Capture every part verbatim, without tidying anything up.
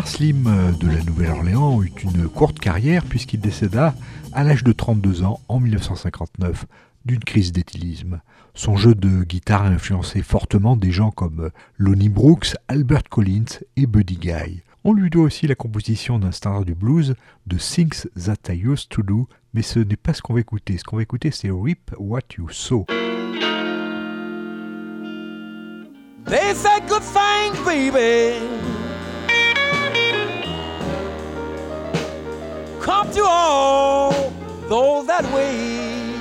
star Slim de la Nouvelle-Orléans eut une courte carrière puisqu'il décéda à l'âge de trente-deux ans en dix-neuf cent cinquante-neuf d'une crise d'éthylisme. Son jeu de guitare a influencé fortement des gens comme Lonnie Brooks, Albert Collins et Buddy Guy. On lui doit aussi la composition d'un standard du blues, The Things That I Used to Do, mais ce n'est pas ce qu'on va écouter. Ce qu'on va écouter, c'est Reap What You Sow. They said good things, baby, come to all those that wait.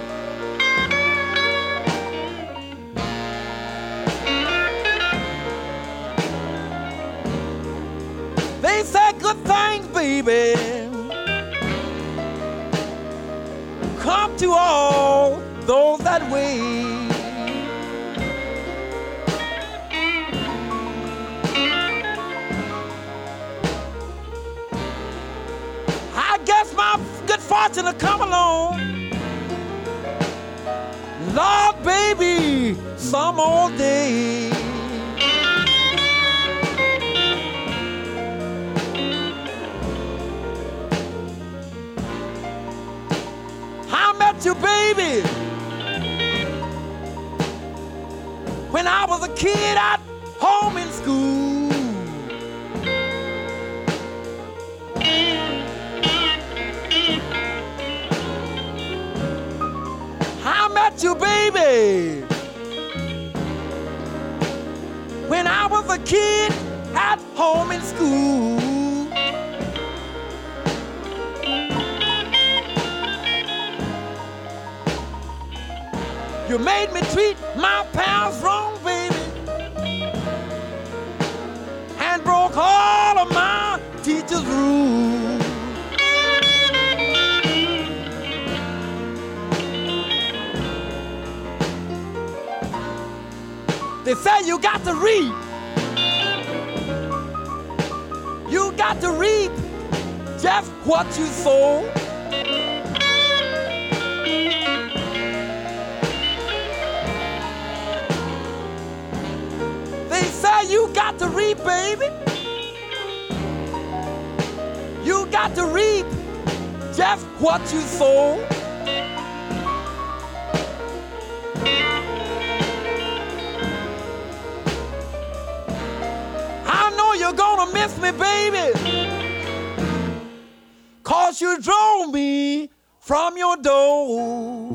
They said good things, baby, come to all those that wait. I guess my good fortune will come along, Lord, baby, some old day. I met you, baby, when I was a kid at home in school. I met you, baby, when I was a kid at home in school. You made me treat my pals wrong, baby, and broke all of my teacher's rules. They say you got to reap, you got to reap just what you sow. They say you got to reap, baby, you got to reap just what you sow. You're gonna miss me, baby, 'cause you drove me from your door.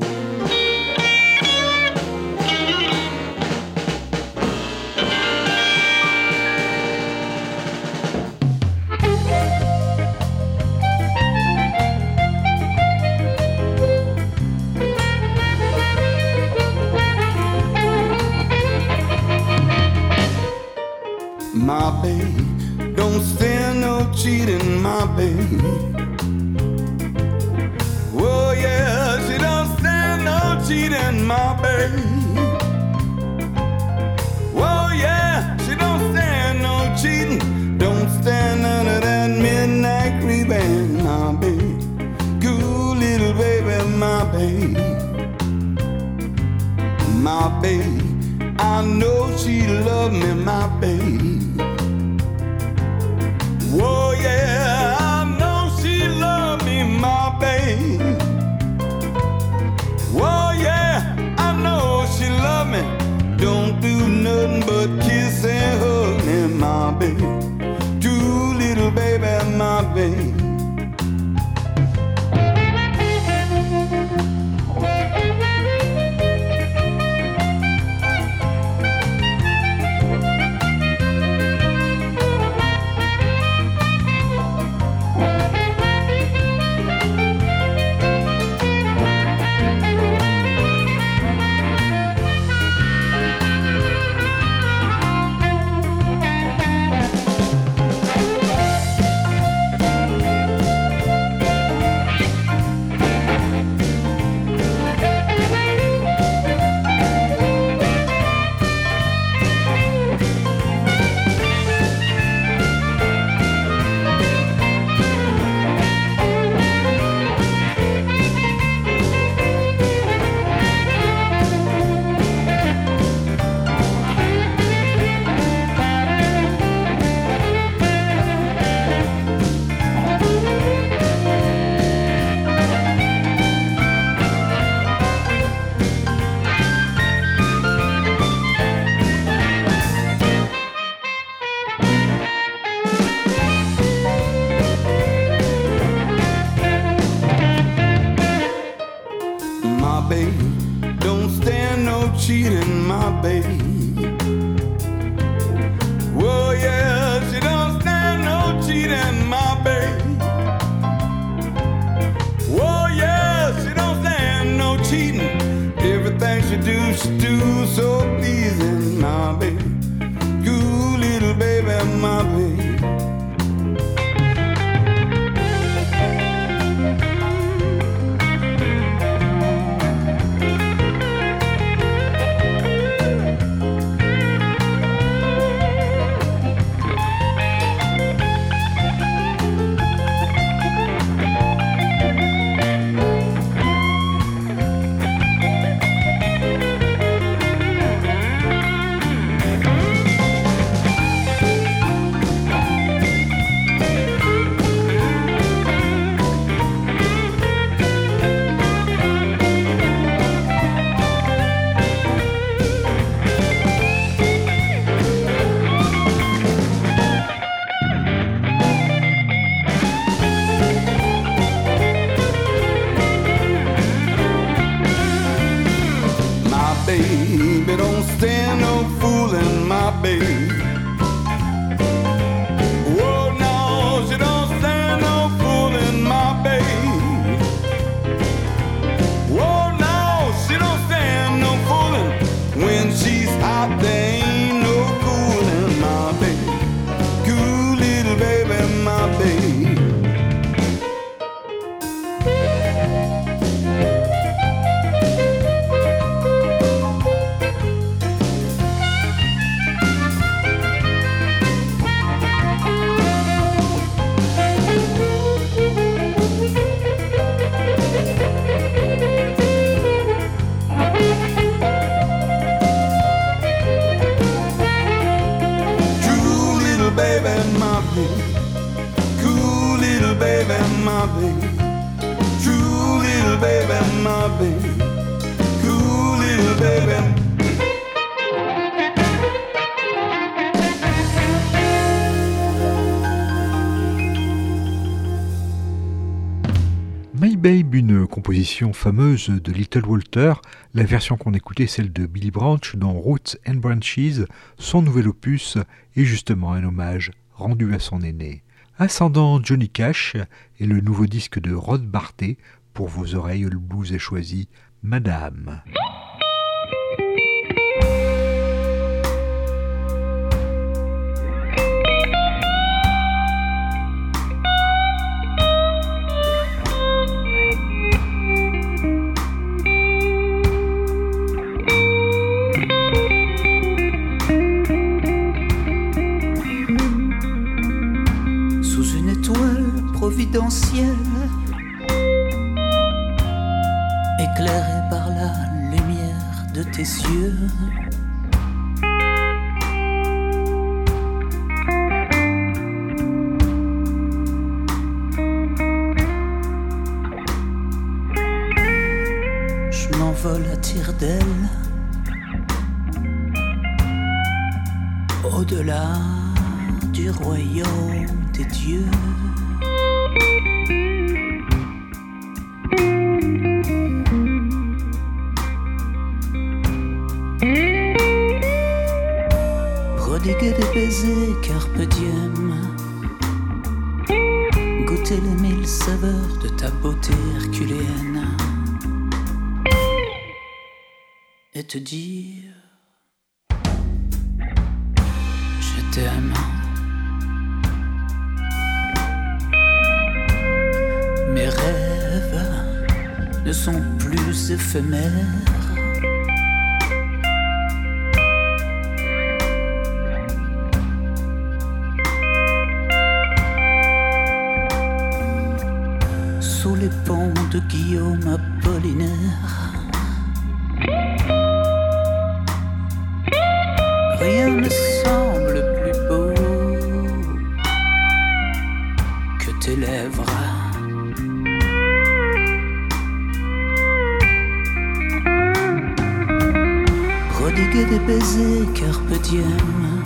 My babe, don't stand no cheating, my babe. Oh yeah, she don't stand no cheating, my babe. Oh yeah, she don't stand no cheating. Don't stand none of that midnight creeping, my babe. Good little baby, my babe. My babe, I know she love me, my babe. Oh yeah, I know she love me, my babe. Oh yeah, I know she love me. Don't do nothing but kiss and hug me, my babe. Too little baby, my babe. cheating, my baby. Oh yeah, she don't stand no cheating, my baby. Oh yeah, she don't stand no cheating. Everything she do, she do so pleasing, my baby. Good little baby, my baby. Baby, don't stand no fooling, my baby. Oh no, she don't stand no fooling, my baby. Oh no, she don't stand no fooling. When she's hot, there ain't no cooling, my baby. Cool little baby, my baby. Baby, my baby, cool little baby, my baby, true little baby, my baby, cool little baby. My Babe, une composition fameuse de Little Walter. La version qu'on écoutait, celle de Billy Branch dans Roots and Branches, son nouvel opus, est justement un hommage rendu à son aîné. Ascendant Johnny Cash et le nouveau disque de Rod Barté. Pour vos oreilles, le blues est choisi, Madame. Providentielle, éclairée par la lumière de tes yeux, je m'envole à tire-d'aile au-delà du royaume des dieux. Prodiguer des baisers carpe diem, goûter les mille saveurs de ta beauté herculéenne et te dire je t'aime. Mes rêves ne sont plus éphémères. Sous les ponts de Guillaume Apollinaire, rien ne semble plus beau que tes lèvres. Prodiguer des baisers carpe diem,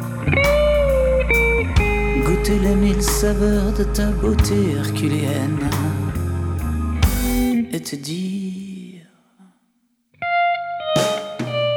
goûter les mille saveurs de ta beauté herculéenne et te dire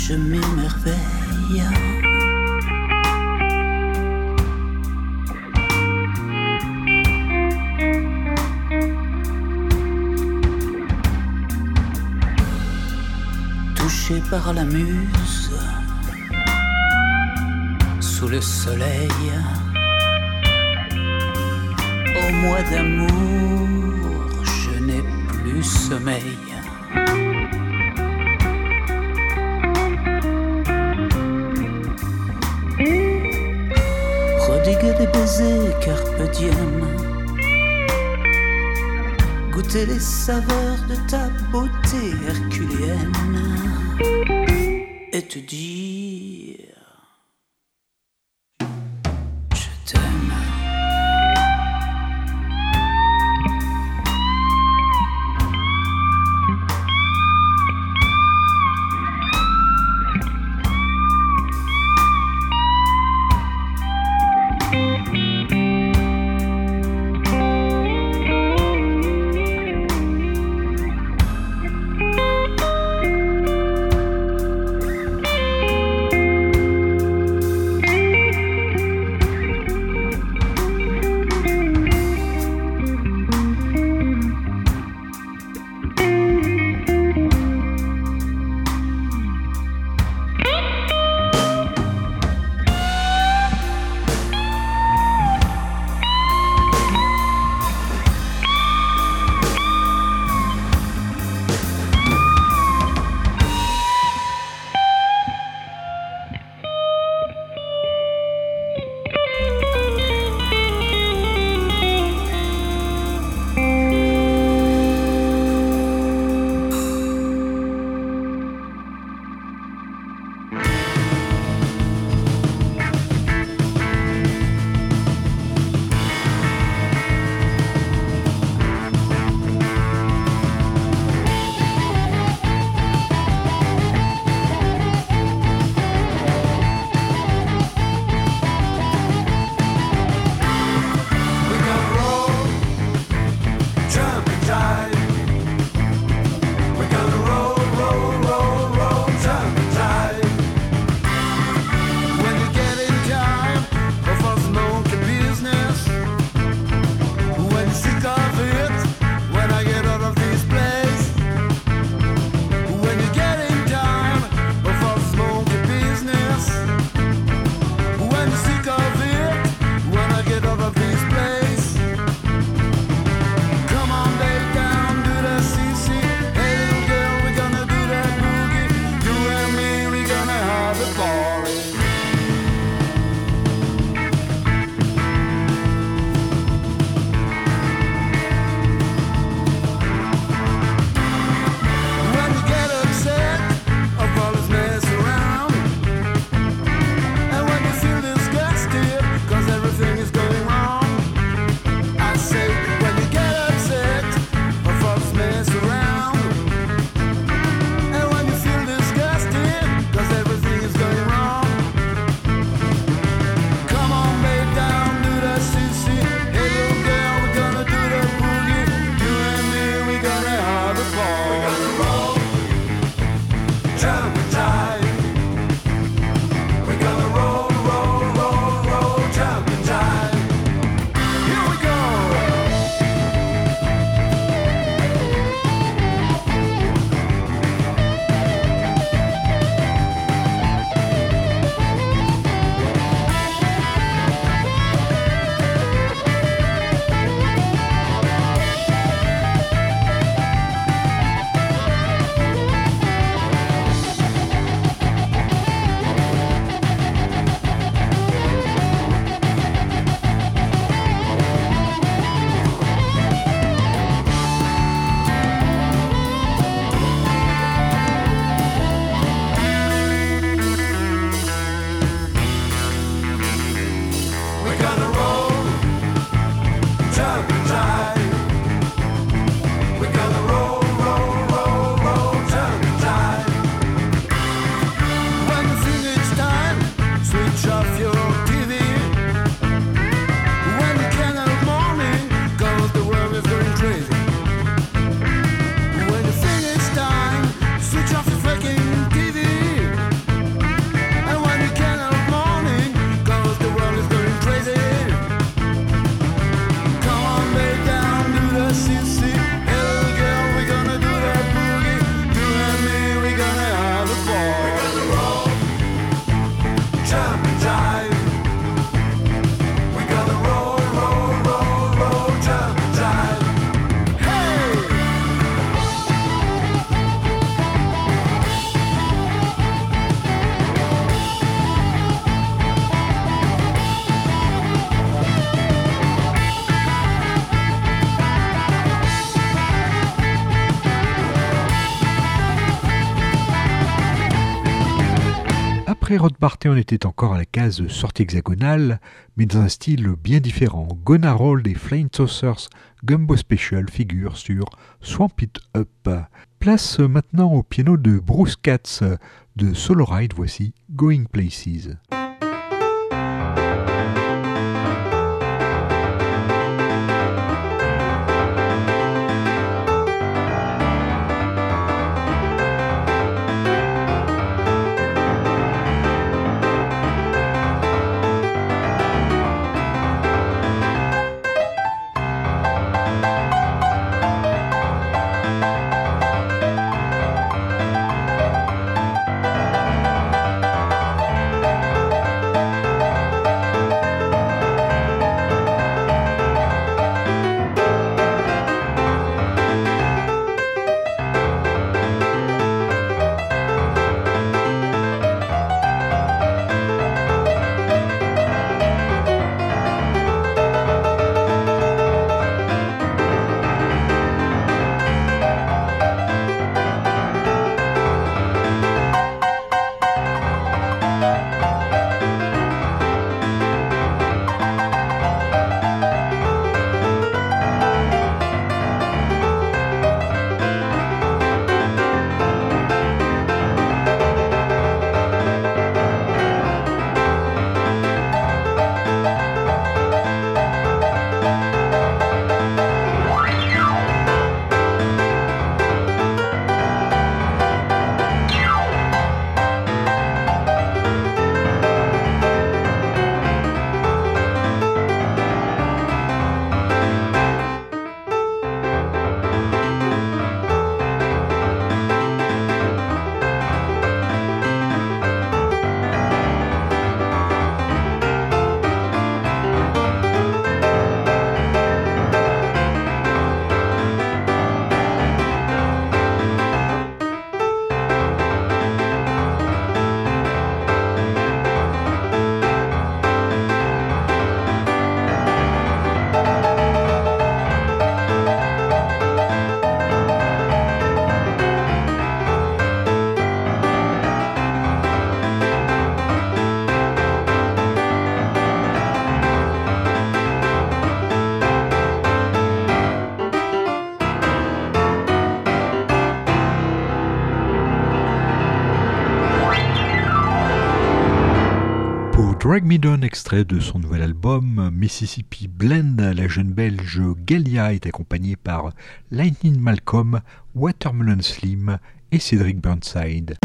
je m'émerveille. Touché par la muse, sous le soleil, au mois d'amour, je n'ai plus sommeil. Prodiguer des baisers carpe diem, goûter les saveurs de ta beauté herculéenne et te dire je t'aime. Jerry Rothbarthé était encore à la case sortie hexagonale, mais dans un style bien différent. Gonna Roll des Flying Saucers Gumbo Special figure sur Swamp It Up. Place maintenant au piano de Bruce Katz de Solo Ride, voici Going Places. Drag Me Down, extrait de son nouvel album Mississippi Blend, la jeune belge Galia est accompagnée par Lightning Malcolm, Watermelon Slim et Cedric Burnside.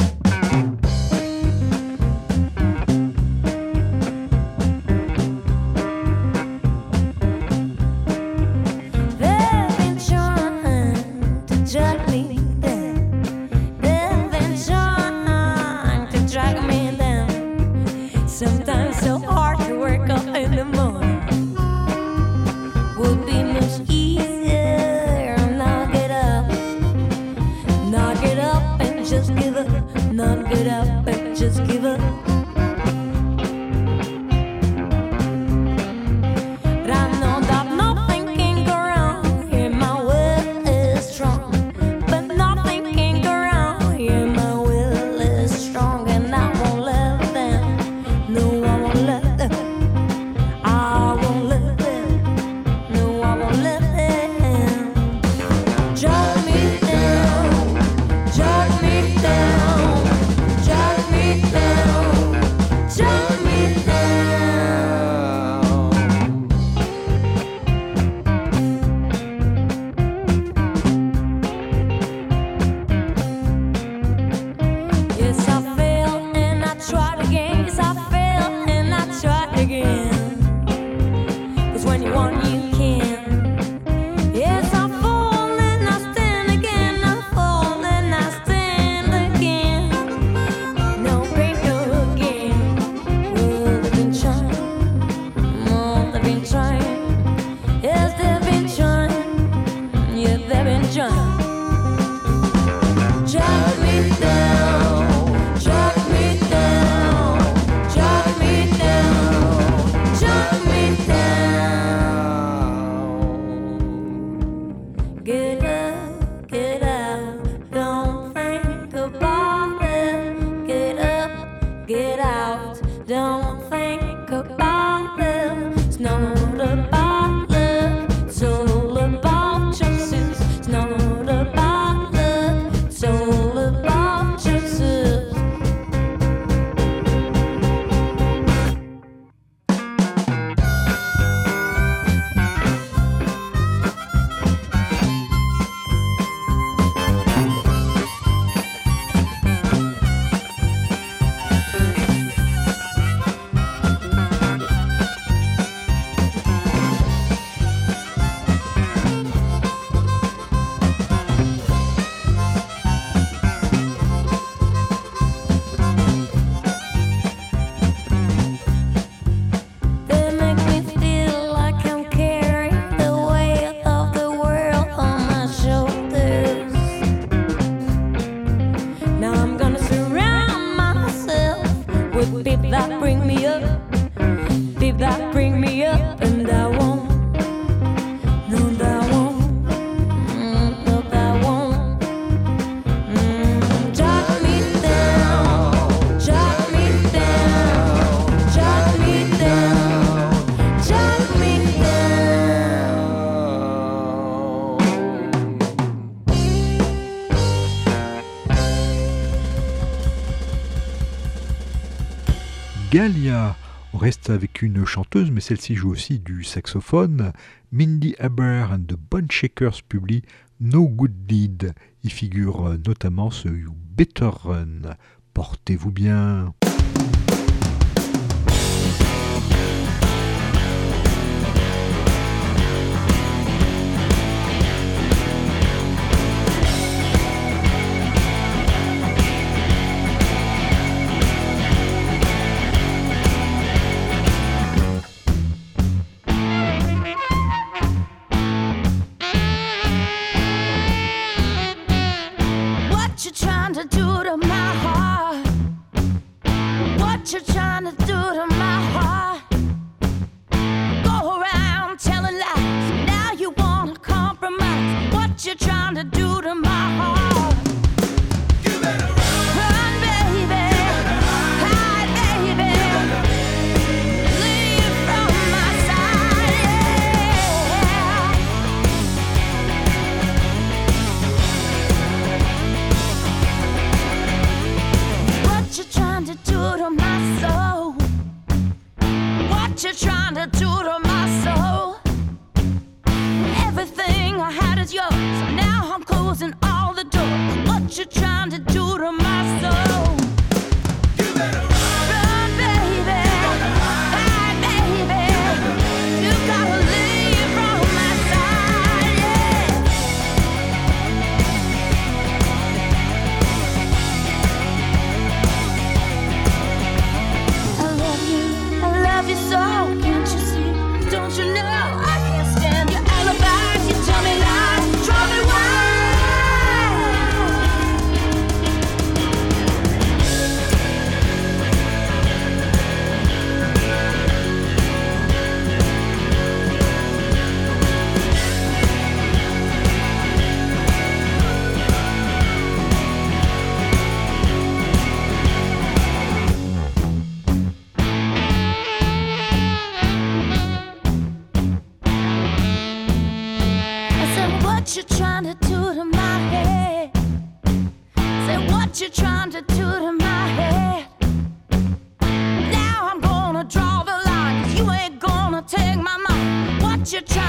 Drag me down, drag me down. Galia. On reste avec une chanteuse, mais celle-ci joue aussi du saxophone. Mindy Haber and the Bone Shakers publie No Good Deed. Y figure notamment ce You Better Run. Portez-vous bien. You're trying